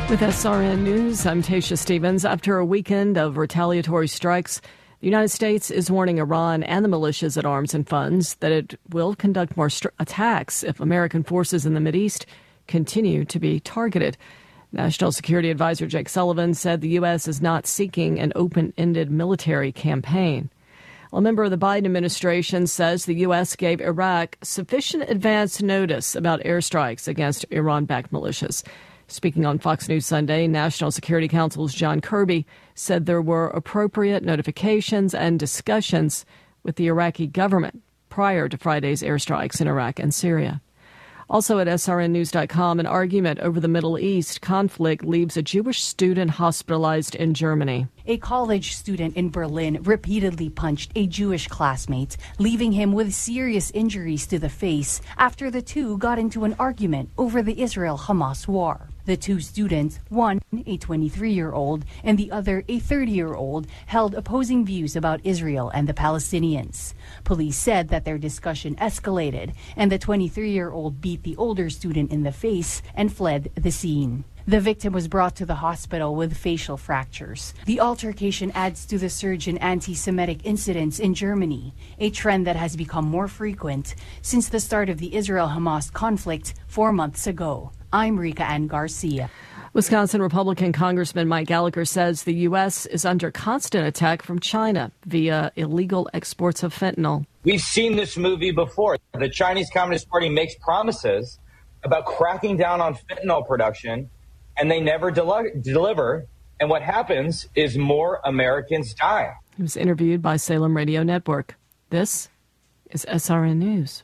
With SRN News, I'm Tasha Stevens. After a weekend of retaliatory strikes, the United States is warning Iran and the militias it arms and funds that it will conduct more attacks if American forces in the Mideast continue to be targeted. National Security Advisor Jake Sullivan said the U.S. is not seeking an open-ended military campaign. A member of the Biden administration says the U.S. gave Iraq sufficient advance notice about airstrikes against Iran-backed militias. Speaking on Fox News Sunday, National Security Council's John Kirby said there were appropriate notifications and discussions with the Iraqi government prior to Friday's airstrikes in Iraq and Syria. Also at srnnews.com, an argument over the Middle East conflict leaves a Jewish student hospitalized in Germany. A college student in Berlin repeatedly punched a Jewish classmate, leaving him with serious injuries to the face after the two got into an argument over the Israel-Hamas war. The two students, one a 23-year-old and the other a 30-year-old, held opposing views about Israel and the Palestinians. Police said that their discussion escalated and the 23-year-old beat the older student in the face and fled the scene. The victim was brought to the hospital with facial fractures. The altercation adds to the surge in anti-Semitic incidents in Germany, a trend that has become more frequent since the start of the Israel-Hamas conflict 4 months ago. I'm Rika Ann Garcia. Wisconsin Republican Congressman Mike Gallagher says the U.S. is under constant attack from China via illegal exports of fentanyl. We've seen this movie before. The Chinese Communist Party makes promises about cracking down on fentanyl production, and they never deliver. And what happens is more Americans die. He was interviewed by Salem Radio Network. This is SRN News.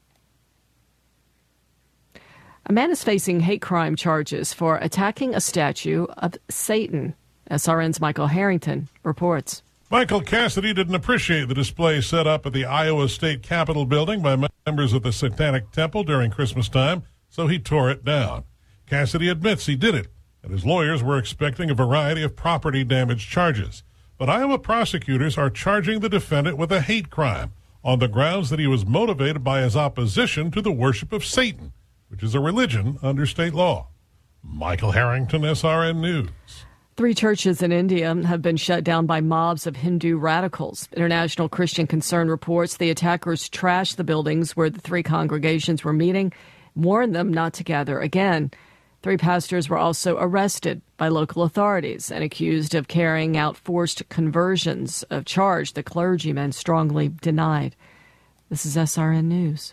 A man is facing hate crime charges for attacking a statue of Satan. SRN's Michael Harrington reports. Michael Cassidy didn't appreciate the display set up at the Iowa State Capitol building by members of the Satanic Temple during Christmas time, so he tore it down. Cassidy admits he did it, and his lawyers were expecting a variety of property damage charges. But Iowa prosecutors are charging the defendant with a hate crime on the grounds that he was motivated by his opposition to the worship of Satan, which is a religion under state law. Michael Harrington, SRN News. 3 churches in India have been shut down by mobs of Hindu radicals. International Christian Concern reports the attackers trashed the buildings where the 3 congregations were meeting, warned them not to gather again. 3 pastors were also arrested by local authorities and accused of carrying out forced conversions, a charge the clergymen strongly denied. This is SRN News.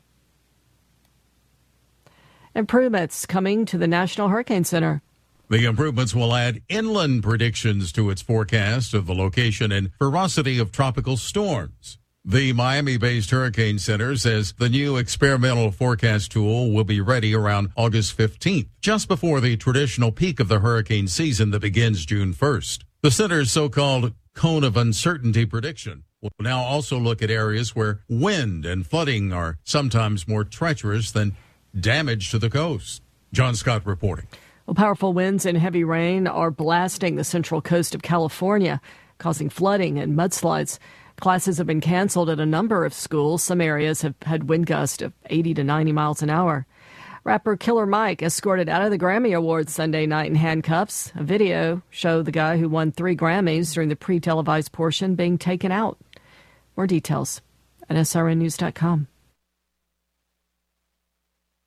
Improvements coming to the National Hurricane Center. The improvements will add inland predictions to its forecast of the location and ferocity of tropical storms. The Miami-based Hurricane Center says the new experimental forecast tool will be ready around August 15th, just before the traditional peak of the hurricane season that begins June 1st. The center's so-called cone of uncertainty prediction will now also look at areas where wind and flooding are sometimes more treacherous than damage to the coast. John Scott reporting. Well, powerful winds and heavy rain are blasting the central coast of California, causing flooding and mudslides. Classes have been canceled at a number of schools. Some areas have had wind gusts of 80 to 90 miles an hour. Rapper Killer Mike escorted out of the Grammy Awards Sunday night in handcuffs. A video showed the guy who won 3 Grammys during the pre-televised portion being taken out. More details at srnnews.com.